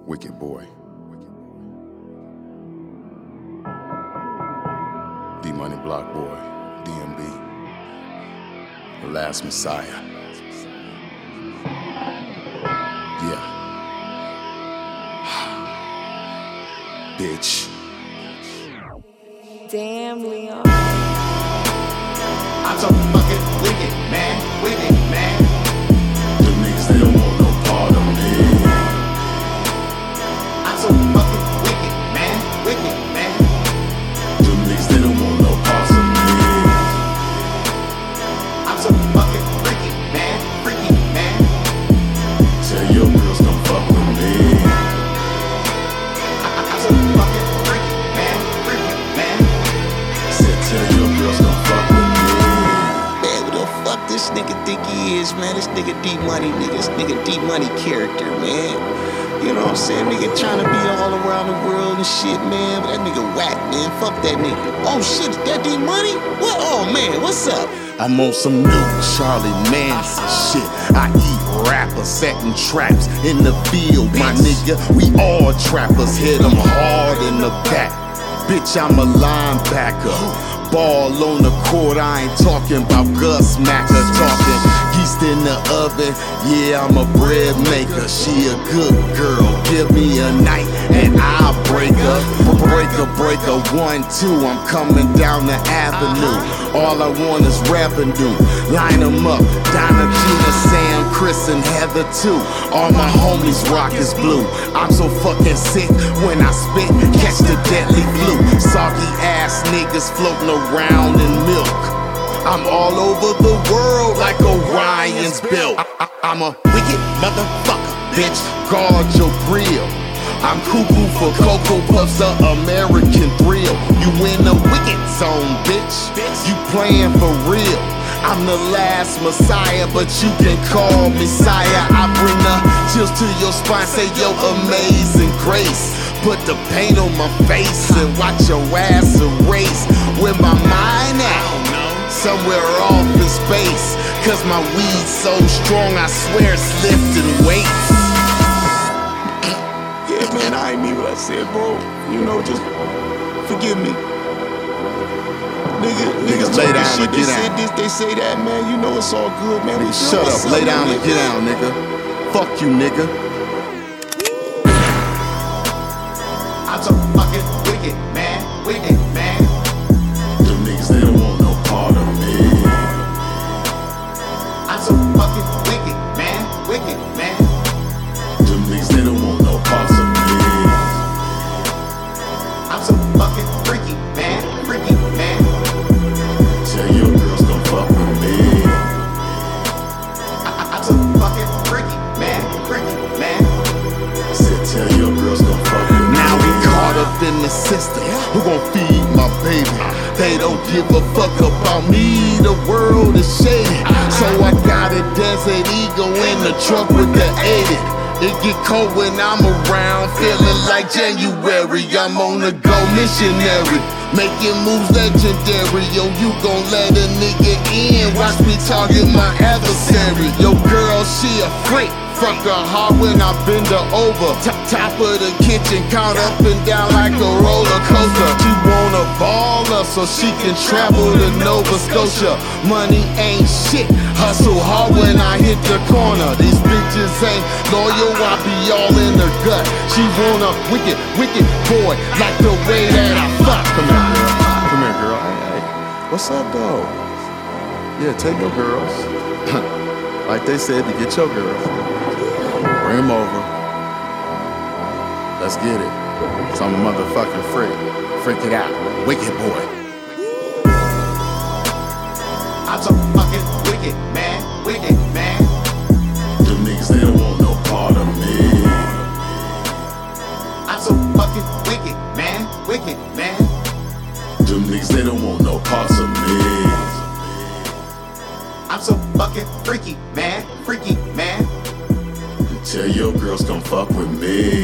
Wicked Boy. D-Money Block Boy, DMB. The Last Messiah. Yeah. Bitch. Damn, Leon. I'm so fucking wicked, man. Wicked, man. Them niggas, they don't want no part of me. I'm so fucking wicked, man. Wicked, man. Them niggas, they don't want no parts of me. I'm so fucking freaky, man. Freaky, man. Tell your girls don't fuck with me. I'm so fucking freaky, man. Freaky, man. Said tell your girls don't fuck with me. Man, who the fuck this nigga think he is, man? This nigga D-Money, this nigga D-Money character, man. You know what I'm saying? Nigga trying to be all around the world and shit, man. But that nigga whack, man. Fuck that nigga. Oh shit, that D-Money? What? Oh man, what's up? I'm on some new Charlie Manson shit. I eat rappers, setting traps in the field, my nigga. We all trappers, hit them hard in the back. Bitch, I'm a linebacker. Ball on the court, I ain't talking about Gus Macker. Talking yeast in the oven, yeah, I'm a bread maker. She a good girl, give me a night and I'll break her. Break her, 1, 2, I'm coming down the avenue. All I want is rap and do. Line them up, Donna, Gina, Sam, Chris, and Heather too. All my homies rock is blue. I'm so fucking sick when I spit, catch the deadly flu. Soggy ass niggas floating around in milk. I'm all over the world like Orion's belt. I'm a wicked motherfucker, bitch. Guard your grill. I'm cuckoo for Cocoa Puffs, the American thrill. You in the wicked zone, bitch. You playing for real. I'm the last Messiah, but you can call me sire. I bring the chills to your spine, say yo amazing grace. Put the paint on my face and watch your ass erase. Where my mind at? Somewhere off in space. Cause my weed's so strong, I swear it's lifting weights. Yeah, man, I ain't mean what I said, bro. You know, just forgive me. Niggas lay talking down shit, and they get say out. this, they say that, man. You know it's all good, man. We Shut good. up, What's lay up, down man? and get down, nigga. Fuck you, nigga. I'm so fucking wicked, man. Wicked, man. Them niggas, they don't want no part of me. I'm so fucking wicked, man. Wicked, man. Them niggas, they don't want no parts of me. I'm so fucking freaky, man. Freaky, man. Tell your girls don't fuck with me. I'm so fucking freaky, man. Freaky, man. Said tell your girls don't fuck with me. Now we caught up in the system. Who gon' feed my baby? They don't give a fuck about me. The world is shady. So I got a Desert Eagle in the truck with the 80. It get cold when I'm around, feeling like January. I'm on the go missionary, making moves legendary. Yo, you gon' let a nigga in? Watch me target my adversary. Yo, girl, she a freak. Fuck her hard when I bend her over. Top of the kitchen, count up and down like a roller coaster. She wanna ball up so she can travel to Nova Scotia. Money ain't shit, hustle hard when I hit the corner. These bitches ain't loyal, I be all in her gut. She want a wicked, wicked boy, like the way that I fuck. Come here, girl. Come here, girl. Hey, what's up, though? Yeah, take your girls. Like they said, to get your girls. Bring him over. Let's get it. Some motherfucking freak. Freak it out. Wicked boy. I'm so fucking wicked, man. Wicked, man. Them niggas, they don't want no part of me. I'm so fucking wicked, man. Wicked, man. Them niggas, they don't want no parts of me. I'm so fucking freaky, man. Freaky, man. Tell your girls don't fuck with me.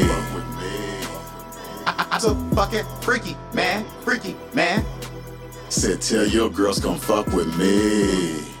I'm so fucking freaky, man. Freaky, man. Said tell your girls don't fuck with me.